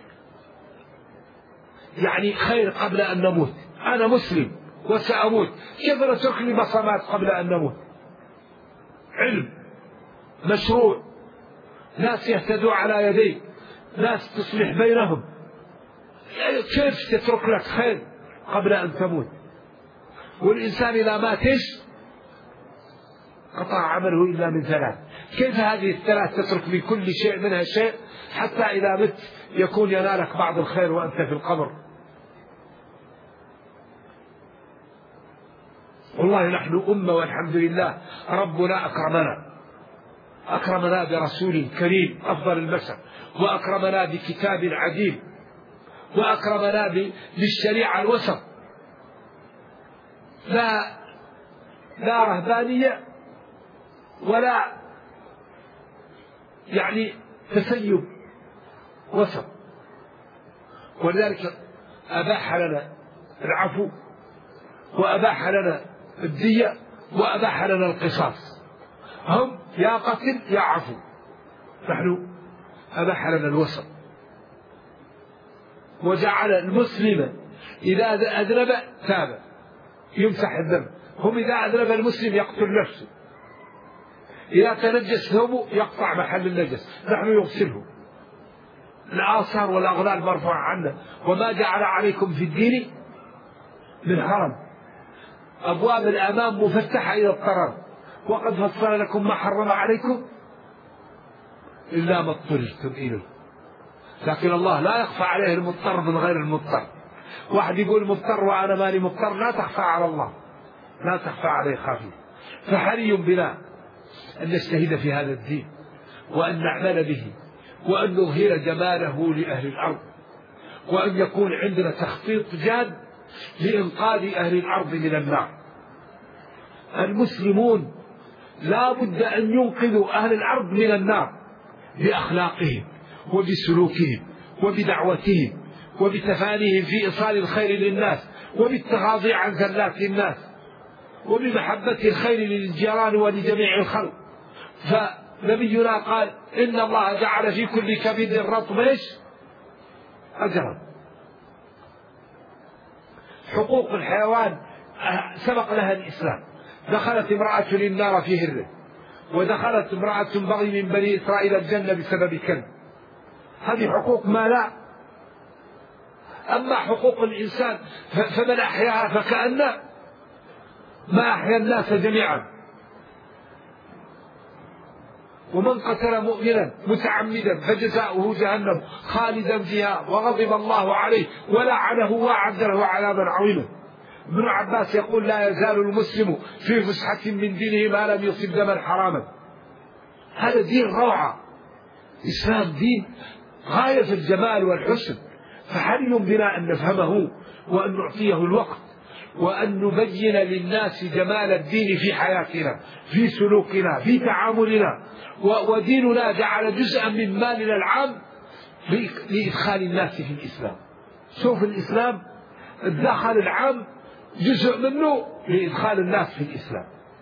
يعني خير قبل أن نموت؟ أنا مسلم وسأموت، كيف نترك لي بصمات قبل أن نموت؟ علم مشروع، ناس يهتدوا على يديك، ناس تصلح بينهم، كيف تترك لك خير قبل أن تموت؟ والإنسان إذا ماتش قطع عمله إلا من ثلاث. كيف هذه الثلاث تترك من كل شيء منها شيء حتى إذا مت يكون ينالك بعض الخير وأنت في القبر؟ والله نحن أمة والحمد لله ربنا أكرمنا، أكرمنا برسول كريم أفضل البشر، وأكرمنا بكتاب عجيب، وأكرمنا بالشريعة الوسط، لا لا رهبانية ولا يعني تسيب، وسط. ولذلك أباح لنا العفو، وأباح لنا الدية، وأباح لنا القصاص. هم يا قتل يا عفو، نحن أباح لنا الوسط، وجعل المسلم إذا أذنب تاب يمسح الذنب. هم إذا أذنب المسلم يقتل نفسه، إذا تنجس ثوبه يقطع محل النجس، نحن يغسله. الآثار والأغلال مرفوعة عنا، وما جعل عليكم في الدين من حرم، أبواب الأمام مفتحة إلى الضرر، وقد فصل لكم ما حرم عليكم إلا ما اضطررتم إليه. لكن الله لا يخفى عليه المضطر من غير المضطر. واحد يقول مضطر وأنا ماني مضطر، لا تخفى على الله، لا تخفى عليه خافية. فحري بنا أن نجتهد في هذا الدين، وأن نعمل به، وأن نظهر جماله لأهل الأرض، وأن يكون عندنا تخطيط جاد لإنقاذ أهل الأرض من النار. المسلمون لا بد أن ينقذوا أهل الأرض من النار بأخلاقهم وبسلوكهم وبدعوتهم وبتفانيهم في إيصال الخير للناس، وبالتغاضي عن زلات الناس، وبمحبة الخير للجيران ولجميع الخلق. فنبينا قال إن الله جعل في كل كبد رطب أجرا. حقوق الحيوان سبق لها الإسلام. دخلت امرأة النار في هره، ودخلت امرأة بغي من بني إسرائيل الجنة بسبب كلب. هذه حقوق ما لا. أما حقوق الإنسان فمن أحياها فكأن ما أحيا الناس جميعا. ومن قتل مؤمنا متعمدا فجزاؤه جهنم خالدا فيها وغضب الله عليه ولعنه وأعد له عذابا عظيما. ابن عباس يقول لا يزال المسلم في فسحة من دينه ما لم يصب دما حراما. هذا دين روعة، إسلام دين غاية في الجمال والحسن. فحري بنا أن نفهمه وأن نعطيه الوقت، وأن نبين للناس جمال الدين في حياتنا، في سلوكنا، في تعاملنا. وديننا جعل جزءا من مالنا العام لإدخال الناس في الإسلام. شوف الإسلام الدخل العام جزء منه لإدخال الناس في الإسلام.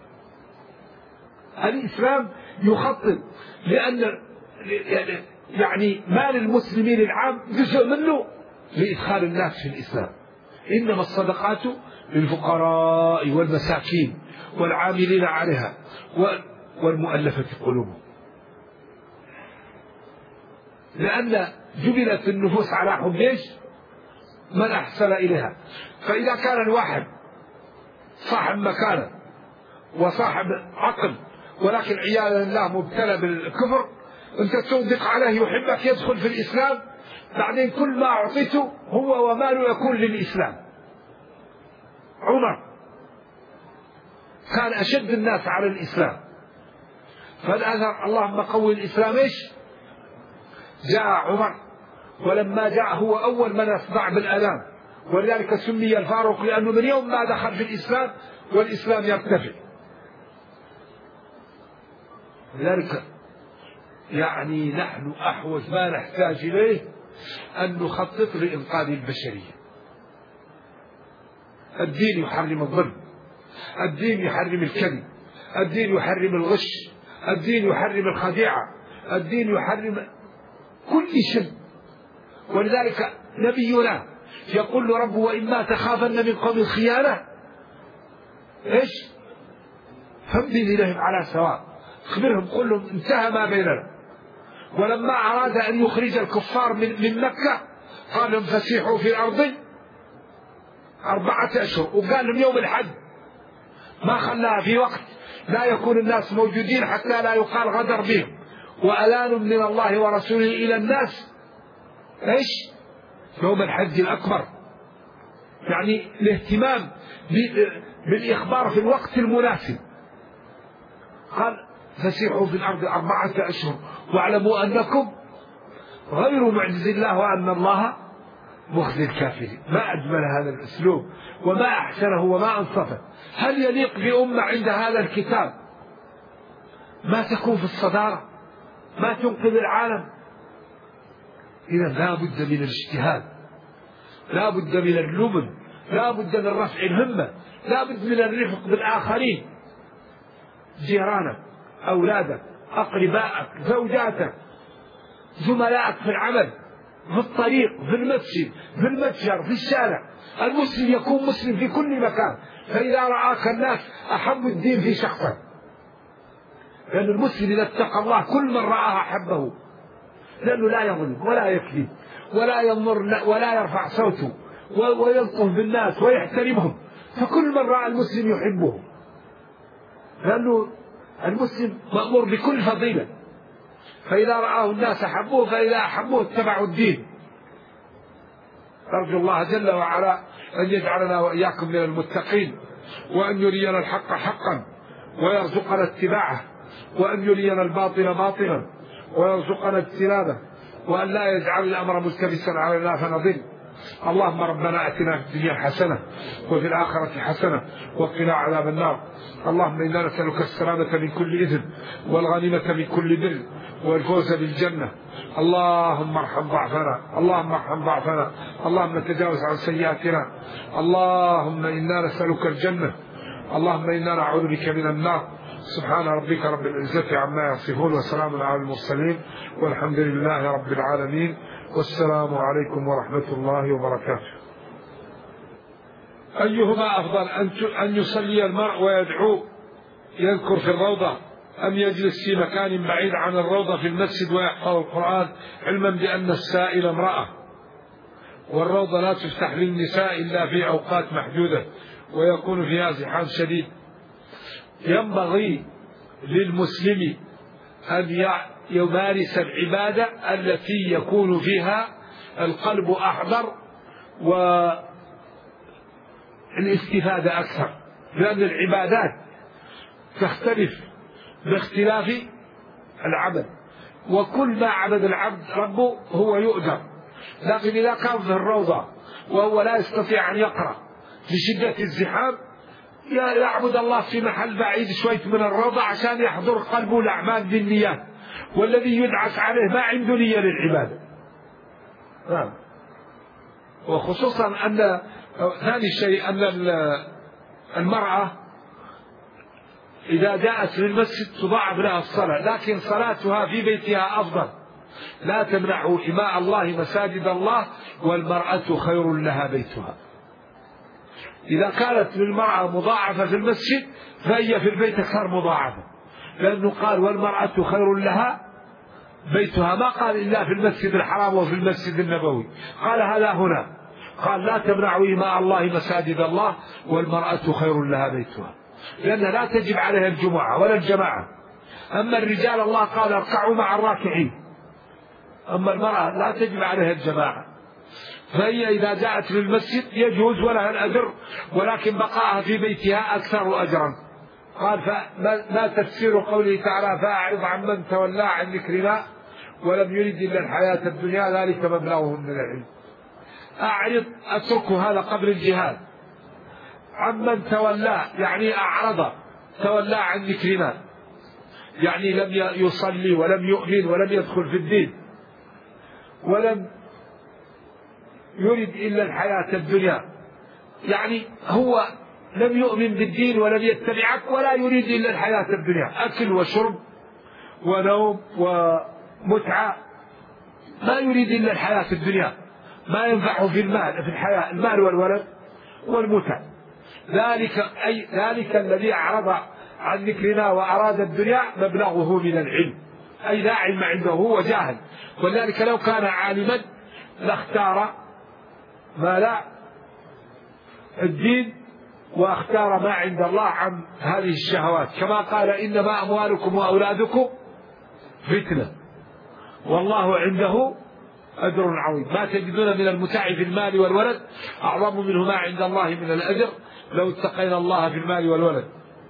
الإسلام يخطط لأن يعني مال المسلمين العام جزء منه لإدخال الناس في الإسلام. إنما الصدقات للفقراء والمساكين والعاملين عليها والمؤلفة قلوبهم، لأن جبلت النفوس على حب ايش؟ من أحسن إليها. فإذا كان الواحد صاحب مكانة وصاحب عقل ولكن عياذا بالله مبتلى بالكفر، أنت تصدق عليه يحبك يدخل في الإسلام، بعدين كل ما أعطيته هو وماله يكون للإسلام، عمر كان أشد الناس على الإسلام، فالأثر اللهم قوي الإسلام إيش؟ جاء عمر، ولما جاء هو أول من أصدع بالأذان، ولذلك سمي الفاروق لأنه من يوم ما دخل في الإسلام والإسلام يرتفع. لذلك يعني نحن أحوج ما نحتاج إليه أن نخطط لإنقاذ البشرية. الدين يحرم الظلم، الدين يحرم الكذب، الدين يحرم الغش، الدين يحرم الخديعة، الدين يحرم كل شيء. ولذلك نبينا يقول له ربه وإما تخافن من قوم خيانة إيش فانبذ إليهم على سواء، اخبرهم قل لهم انتهى ما بيننا. ولما أراد أن يخرج الكفار من, من مكة قال لهم فسيحوا في الأرض أربعة أشهر، وقال لهم يوم الحج، ما خلاها في وقت لا يكون الناس موجودين حتى لا يقال غدر بهم، وأذان من الله ورسوله إلى الناس إيش يوم الحج الأكبر. يعني الاهتمام بالإخبار في الوقت المناسب. قال فسيحوا في الأرض أربعة أشهر واعلموا أنكم غير معجز الله وأن الله مخزي الكافرين. ما أجمل هذا الأسلوب وما أحسنه وما أنصفه. هل يليق بأمة عند هذا الكتاب ما تكون في الصدارة، ما تنقذ العالم؟ إذا لا بد من الاجتهاد، لا بد من اللبن، لا بد من رفع الهمة، لا بد من الرفق بالآخرين، جيرانك، أولادك، أقربائك، زوجاتك، زملائك في العمل، في الطريق، في المسجد، في المتجر، في الشارع. المسلم يكون مسلم في كل مكان، فإذا رآك الناس أحبوا الدين في شخصك، لأن المسلم إذا اتقى الله كل من رآه أحبه، لأنه لا يظلم ولا يكذب ولا ينظر ولا يرفع صوته ويلطف بالناس ويحترمهم، فكل من رأى المسلم يحبه، لأنه المسلم مأمور بكل فضيلة، فإذا رآه الناس أحبوه، فإذا أحبوه اتبعوا الدين. أرجو الله جل وعلا أن يجعلنا وإياكم من المتقين، وأن يرينا الحق حقا ويرزقنا اتباعه، وأن يرينا الباطل باطلا ويرزقنا اجتنابه، وأن لا يجعل الأمر ملتبسا علينا فنضل. اللهم ربنا أتنا في الدنيا حسنة وفي الآخرة حسنة وقنا عذاب النار. اللهم إنا نسألك السلامة من كل إثم والغنيمة من كل بر والفوز بالجنة. اللهم ارحم ضعفنا، اللهم ارحم ضعفنا، اللهم تجاوز عن سيئاتنا. اللهم إنا نسألك الجنة، اللهم إنا نعوذ بك من النار. سبحان ربك رب العزة عما يصفون وسلام على المرسلين والحمد لله رب العالمين، والسلام عليكم ورحمة الله وبركاته. أيهما أفضل، أن يصلي المرء ويدعو يذكر في الروضة، أم يجلس في مكان بعيد عن الروضة في المسجد ويحفظ القرآن، علما بأن السائل امرأة، والروضة لا تفتح للنساء إلا في أوقات محدودة ويكون فيها زحام شديد؟ ينبغي للمسلم أن يمارس العبادة التي يكون فيها القلب أحضر والاستفادة أكثر، لأن العبادات تختلف باختلاف العبد، وكل ما عبد العبد ربه هو يؤجر. لكن إذا كان في الروضة وهو لا يستطيع أن يقرأ لشدة الزحام، يعبد الله في محل بعيد شوية من الروضة عشان يحضر قلبه الأعمال بالنيات، والذي يدعس عليه ما عنده نية للعبادة. نعم. وخصوصا أن ثاني شيء أن المرأة إذا جاءت للمسجد تضاعف لها الصلاة، لكن صلاتها في بيتها أفضل. لا تمنعوا إماء الله مساجد الله، والمرأة خير لها بيتها. إذا كانت للمرأة مضاعفة في المسجد فهي في البيت أكثر مضاعفة، لأنه قال والمرأة خير لها بيتها، ما قال إلا في المسجد الحرام وفي المسجد النبوي، قال هذا هنا، قال لا تمنعوا إماء الله مساجد الله والمرأة خير لها بيتها، لأن لا تجب عليها الجمعة ولا الجماعة. أما الرجال الله قال اركعوا مع الراكعين، أما المرأة لا تجب عليها الجماعة. فهي إذا جاءت للمسجد يجوز ولها الأجر، ولكن بقاءها في بيتها أكثر أجرا. قال فما تفسير قوله تعالى فأعرض عن من تولى عن ذكرنا ولم يرد إلا الحياة الدنيا ذلك مبلغهم من العلم. أعرض أتركه هذا قبل الجهاد. عمن تولى يعني أعرض، تولى عن ذكرنا يعني لم يصلي ولم يؤمن ولم يدخل في الدين ولم يرد إلا الحياة الدنيا، يعني هو لم يؤمن بالدين ولم يتبعك ولا يريد إلا الحياة الدنيا، أكل وشرب ونوم ومتعة، ما يريد إلا الحياة الدنيا، ما ينفعه في المال في الحياة المال والولد والمتع. ذلك أي ذلك الذي أعرض عن ذكرنا وأراد الدنيا مبلغه من العلم، أي لا علم عنده، هو جاهل. ولذلك لو كان عالما لاختار ما لا الدين واختار ما عند الله عن هذه الشهوات، كما قال إنما أموالكم وأولادكم فتنة والله عنده أجر عظيم. ما تجدون من المتاع في المال والولد أعظم منه ما عند الله من الأجر لو اتقينا الله في المال والولد.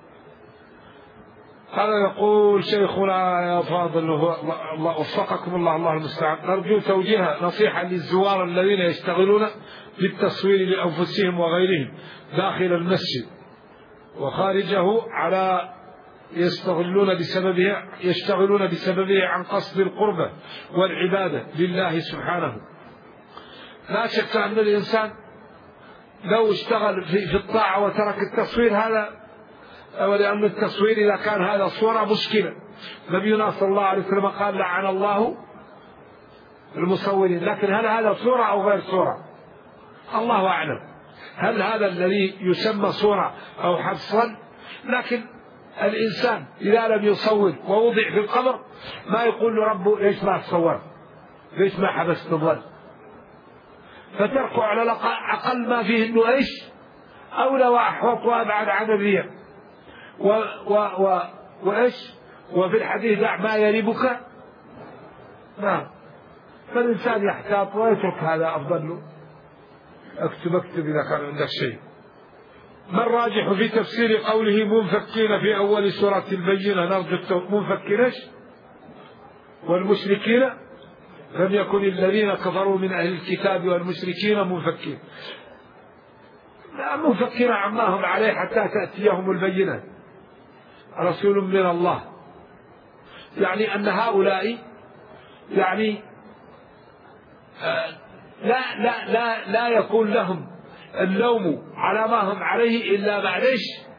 هذا يقول شيخنا يا فاضل الله وفقكم الله الله المستعان، نرجو توجيه نصيحة للزوار الذين يشتغلون بالتصوير لأنفسهم وغيرهم داخل المسجد وخارجه على يستغلون بسببه يشتغلون بسببه عن قصد القربة والعبادة لله سبحانه. لا شك أن الإنسان لو اشتغل في الطاعة وترك التصوير هذا، ولأن التصوير إذا كان هذا صورة مشكلة. نبينا صلى الله عليه وسلم قال لعن الله المصورين، لكن هل هذا صورة أو غير صورة؟ الله أعلم. هل هذا الذي يسمى صورة أو حبسا؟ لكن الإنسان إذا لم يصور ووضع في القبر ما يقول له ربه ليش ما تصور، ليش ما حبست الظل، فتركه على أقل ما فيه إنه إيش أولى وأحوط وأبعد عن الرياء و و و وإيش وفي الحديث دع ما يريبك. نعم، فالإنسان يحتاط ويترك هذا أفضل له. اكتب اكتب إذا كان عندك شيء. ما الراجح في تفسير قوله منفكين في أول سورة البينة؟ نرجو منفكين والمشركين لم يكن الذين كفروا من أهل الكتاب والمشركين منفكين. لا، منفكين عما هم عليه حتى تأتيهم البينة رسول من الله، يعني أن هؤلاء يعني آه لا لا لا لا يكون لهم اللوم على ما هم عليه إلا بعد إيش؟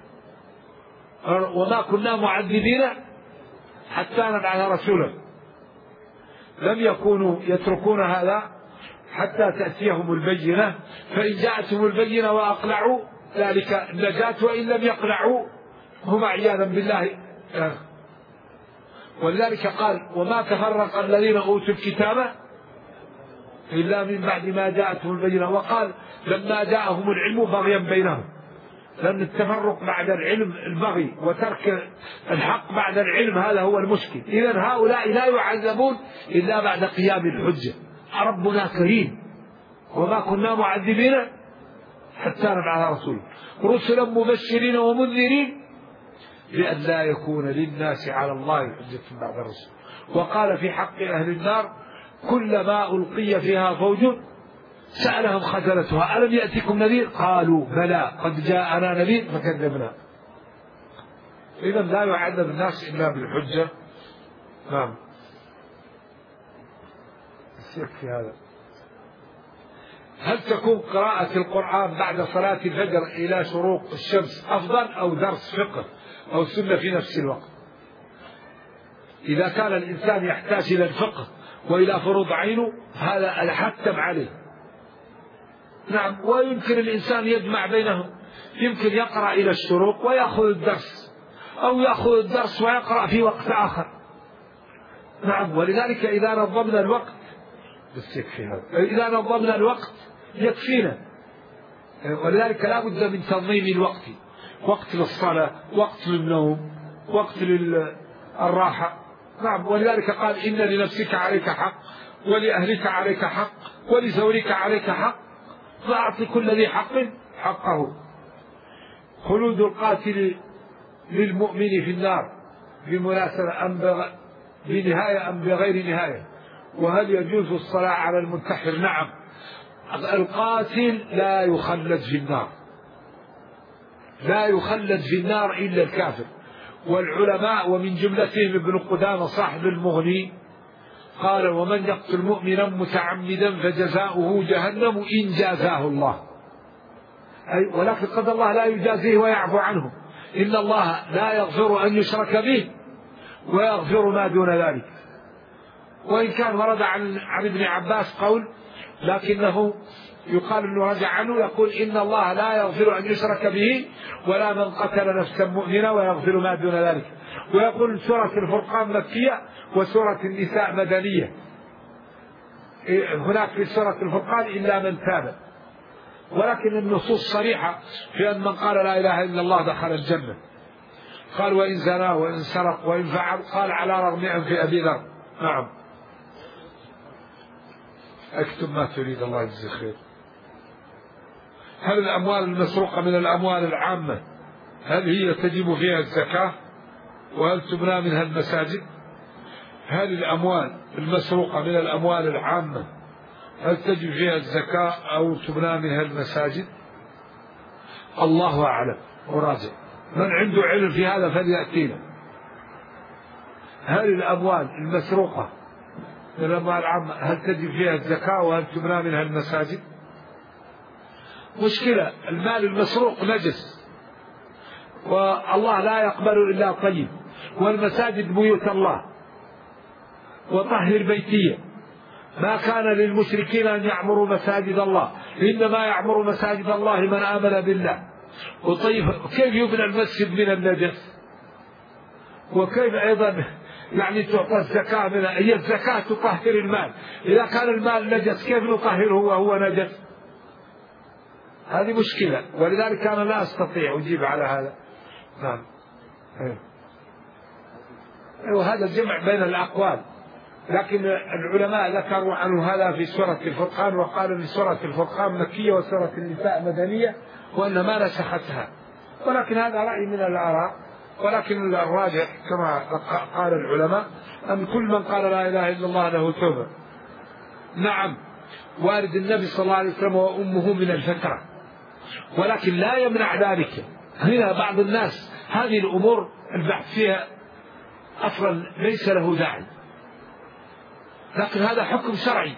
وما كنا معذبين حتى نبعث رسولا. لم يكونوا يتركون هذا حتى تأتيهم البينة، فإن جاءتهم البينة وأقلعوا ذلك النجاة، وإن لم يقلعوا هم عياذا بالله. ولذلك قال وما تفرق الذين أوتوا الكتاب إلا من بعد ما جاءتهم البينة، وقال لما جاءهم العلم بغيا بينهم، لأن التفرق بعد العلم البغي وترك الحق بعد العلم هذا هو المشكل. إذن هؤلاء لا يعذبون إلا بعد قيام الحجة. ربنا كريم وما كنا معذبين حتى نبعث رسولا رسلا مبشرين ومنذرين لأن لا يكون للناس على الله حجة بعد الرسل. وقال في حق أهل النار كلما ألقي فيها فوج سألهم خزنتها ألم يأتكم نذير قالوا بلى قد جاءنا نذير فكذبنا. إذا لا يعذب الناس إلا بالحجة. نعم، يكفي هذا. هل تكون قراءة القرآن بعد صلاة الفجر إلى شروق الشمس أفضل أو درس فقه أو سنة في نفس الوقت؟ إذا كان الإنسان يحتاج إلى الفقه وإلى فروض عينه هذا الحتم عليه. نعم، ويمكن الإنسان يجمع بينهم، يمكن يقرأ إلى الشروق ويأخذ الدرس، أو يأخذ الدرس ويقرأ في وقت آخر. نعم، ولذلك إذا نظمنا الوقت بس يكفي هذا، إذا نظمنا الوقت يكفينا. ولذلك لا بد من تنظيم الوقت، وقت للصلاة، وقت للنوم، وقت للراحة. نعم، ولذلك قال إن لنفسك عليك حق ولأهلك عليك حق، ولزوجك عليك حق، فأعط كل ذي حق حقه. خلود القاتل للمؤمن في النار بمناسبة أم بنهاية أم بغير نهاية؟ وهل يجوز الصلاة على المنتحر؟ نعم، القاتل لا يخلد في النار، لا يخلد في النار إلا الكافر. والعلماء ومن جملتهم ابن قدامة صاحب المغني قال: ومن يقتل مؤمنا متعمدا فجزاؤه جهنم إن جازاه الله. أي ولكن قد الله لا يجازيه ويعفو عنه، إن الله لا يغفر أن يشرك به ويغفر ما دون ذلك. وإن كان ورد عن, عن ابن عباس قول لكنه يقال أنه رجع عنه، يقول: إن الله لا يغفر أن يشرك به ولا من قتل نفسا مؤمنة ويغفر ما دون ذلك. ويقول سورة الفرقان مكية وسورة النساء مدنية. هناك في سورة الفرقان إلا من تاب، ولكن النصوص صريحة في أن من قال لا إله إلا الله دخل الجنة. قال: وإن زنا وإن سرق وإن فعل، قال: على رغم أنف أبي ذر. نعم. اكتب ما تريد، الله يجزيك خير. هل الأموال المسروقة من الأموال العامة هل هي تجب فيها الزكاة؟ وهل تبنى منها المساجد؟ هل الأموال المسروقة من الأموال العامة هل تجب فيها الزكاة أو تبنى منها المساجد؟ الله أعلم وراجع، من عنده علم في هذا فليأتينا. هل الأموال المسروقة من الأموال العامة هل تجب فيها الزكاة وهل تبنى منها المساجد؟ مشكلة، المال المسروق نجس والله لا يقبل إلا طيب، والمساجد بيوت الله، وطهر بيتية. ما كان للمشركين أن يعمروا مساجد الله، إنما يعمر مساجد الله من آمن بالله. وطيب كيف يبنى المسجد من النجس؟ وكيف أيضا يعني تعطى الزكاة من هي الزكاة تطهر المال، إذا كان المال نجس كيف نطهره وهو نجس؟ هذه مشكلة، ولذلك أنا لا أستطيع أجيب على هذا. نعم. وهذا الجمع بين الأقوال، لكن العلماء ذكروا عنه هذا في سورة الفرقان، وقالوا في سورة الفرقان مكية وسورة النساء مدنية، وأن ما نسختها. ولكن هذا رأي من الآراء، ولكن الراجح كما قال العلماء أن كل من قال لا إله إلا الله له توبة. نعم، والد النبي صلى الله عليه وسلم وأمه من الفترة، ولكن لا يمنع ذلك. هنا بعض الناس هذه الأمور البحث فيها أصلا ليس له داعي، لكن هذا حكم شرعي.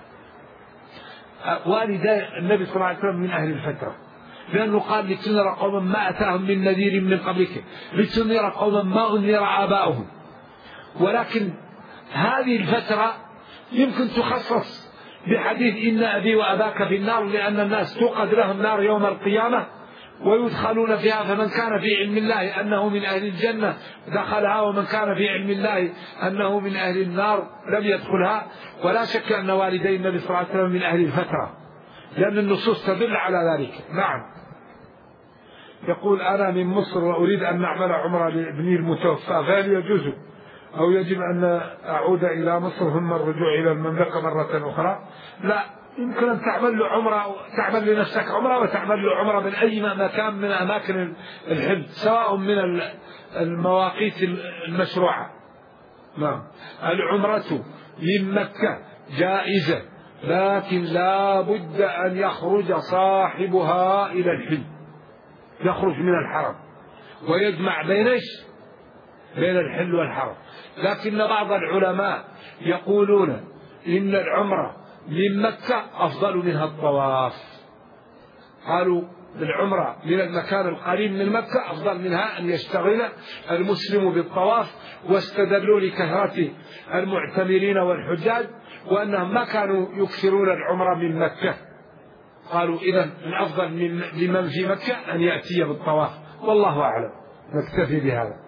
والدا النبي صلى الله عليه وسلم من أهل الفترة، لأنه قال: لتنذر قوما ما أتاهم من نذير من قبلك، لتنذر قوما ما أنذر آباؤهم. ولكن هذه الفترة يمكن تخصص بحديث إن أبي وأباك في النار، لأن الناس توقد لهم نار يوم القيامة ويدخلون فيها، فمن كان في علم الله أنه من أهل الجنة دخلها، ومن كان في علم الله أنه من أهل النار لم يدخلها. ولا شك أن والدي النبي صلى الله عليه وسلم من أهل الفترة، لأن النصوص تدل على ذلك. نعم. يقول: أنا من مصر وأريد أن نعمل عمرة لابني المتوفى، فهل يجوز أو يجب أن أعود إلى مصر ثم الرجوع إلى المملكة مرة أخرى؟ لا، يمكن أن تعمل له عمرة، تعمل لنفسك عمرة وتعمل له عمرة من أي مكان من أماكن الحج، سواء من المواقيت المشروعة. نعم. العمرة من مكة جائزة، لكن لا بد أن يخرج صاحبها إلى الحل، يخرج من الحرم ويجمع بين بين الحل والحرم. لكن بعض العلماء يقولون إن العمرة من مكة أفضل منها الطواف، قالوا العمرة من المكان القريب من مكة أفضل منها أن يشتغل المسلم بالطواف، واستدلوا لكثرة المعتمرين والحجاج وأنهم ما كانوا يكثرون العمرة من مكة. قالوا إذن الأفضل لمن في مكة أن يأتي بالطواف، والله أعلم. نكتفي بهذا.